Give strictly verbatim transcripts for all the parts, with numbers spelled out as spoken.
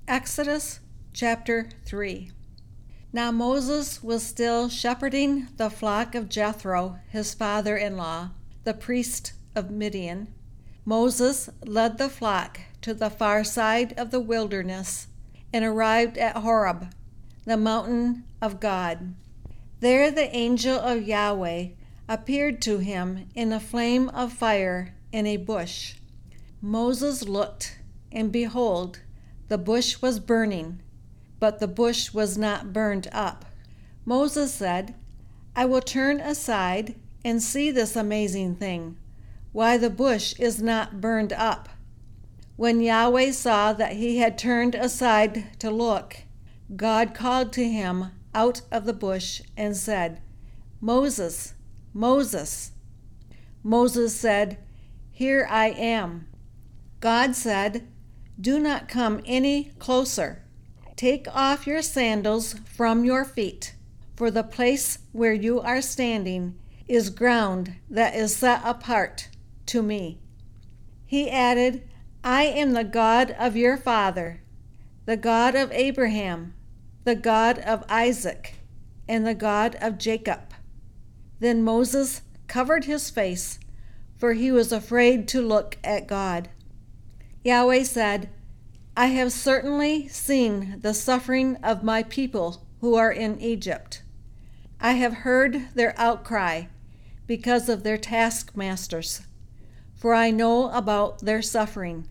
Exodus chapter three. Now Moses was still shepherding the flock of Jethro, his father-in-law, the priest of Midian. Moses led the flock to the far side of the wilderness and arrived at Horeb, the mountain of God. There the angel of Yahweh appeared to him in a flame of fire in a bush. Moses looked, and behold, the bush was burning, but the bush was not burned up. Moses said, I will turn aside and see this amazing thing, why the bush is not burned up. When Yahweh saw that he had turned aside to look, God called to him out of the bush and said, Moses, Moses. Moses said, Here I am. God said, Do not come any closer. Take off your sandals from your feet, for the place where you are standing is ground that is set apart to me. He added, I am the God of your father, the God of Abraham, the God of Isaac, and the God of Jacob. Then Moses covered his face, for he was afraid to look at God. Yahweh said, I have certainly seen the suffering of my people who are in Egypt. I have heard their outcry because of their taskmasters, for I know about their suffering.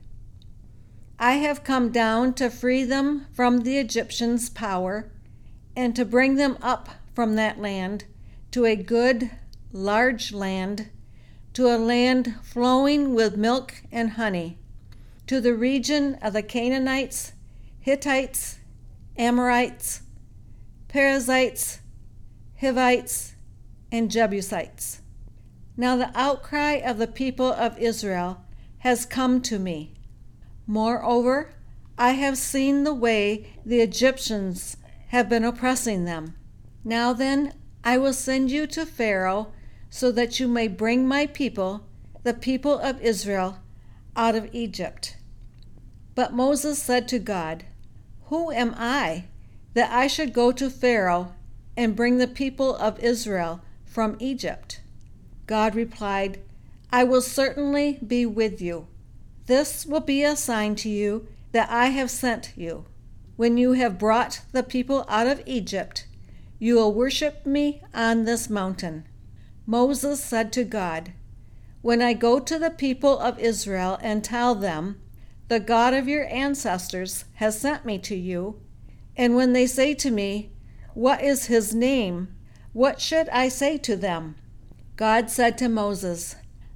I have come down to free them from the Egyptians' power and to bring them up from that land to a good, large land, to a land flowing with milk and honey, to the region of the Canaanites, Hittites, Amorites, Perizzites, Hivites, and Jebusites. Now the outcry of the people of Israel has come to me. Moreover, I have seen the way the Egyptians have been oppressing them. Now then, I will send you to Pharaoh so that you may bring my people, the people of Israel, out of Egypt. But Moses said to God, Who am I, that I should go to Pharaoh and bring the people of Israel from Egypt? God replied, I will certainly be with you. This will be a sign to you that I have sent you. When you have brought the people out of Egypt, you will worship me on this mountain. Moses said to God, When I go to the people of Israel and tell them, The God of your ancestors has sent me to you, and when they say to me, What is his name? What should I say to them? God said to Moses,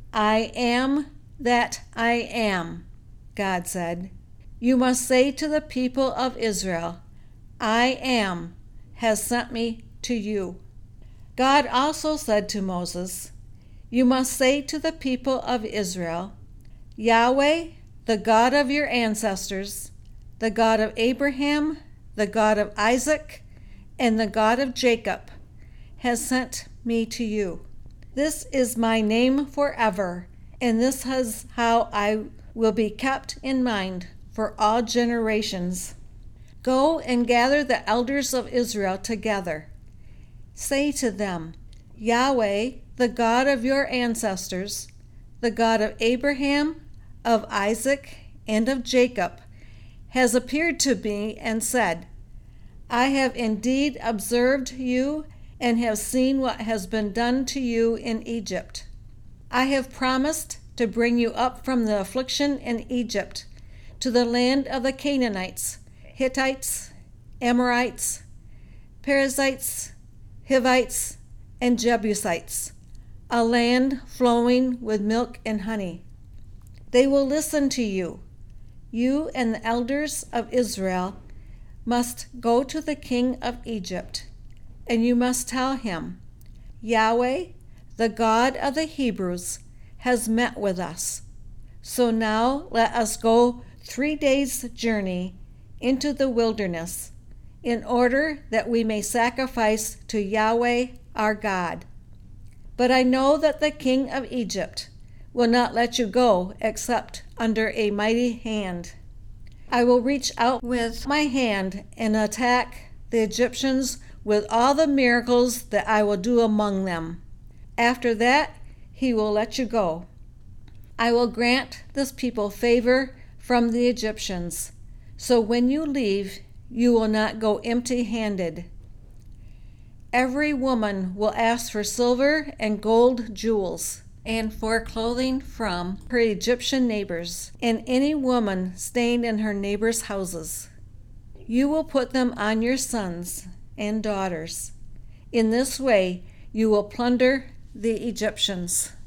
I am that I am. God said, You must say to the people of Israel, I am has sent me to you. God also said to Moses, You must say to the people of Israel, Yahweh, the God of your ancestors, the God of Abraham, the God of Isaac, and the God of Jacob, has sent me to you. This is my name forever, and this is how I will be kept in mind for all generations. Go and gather the elders of Israel together. Say to them, Yahweh, the God of your ancestors, the God of Abraham, of Isaac, and of Jacob, has appeared to me and said, I have indeed observed you and have seen what has been done to you in Egypt. I have promised to bring you up from the affliction in Egypt to the land of the Canaanites, Hittites, Amorites, Perizzites, Hivites, and Jebusites, a land flowing with milk and honey. They will listen to you. You and the elders of Israel must go to the king of Egypt, and you must tell him, Yahweh, the God of the Hebrews, has met with us. So now let us go three days' journey into the wilderness, in order that we may sacrifice to Yahweh our God. But I know that the king of Egypt will not let you go except under a mighty hand. I will reach out with my hand and attack the Egyptians with all the miracles that I will do among them. After that, he will let you go. I will grant this people favor from the Egyptians, so when you leave, you will not go empty-handed. Every woman will ask for silver and gold jewels, and for clothing from her Egyptian neighbors, and any woman staying in her neighbors' houses. You will put them on your sons and daughters. In this way, you will plunder the Egyptians.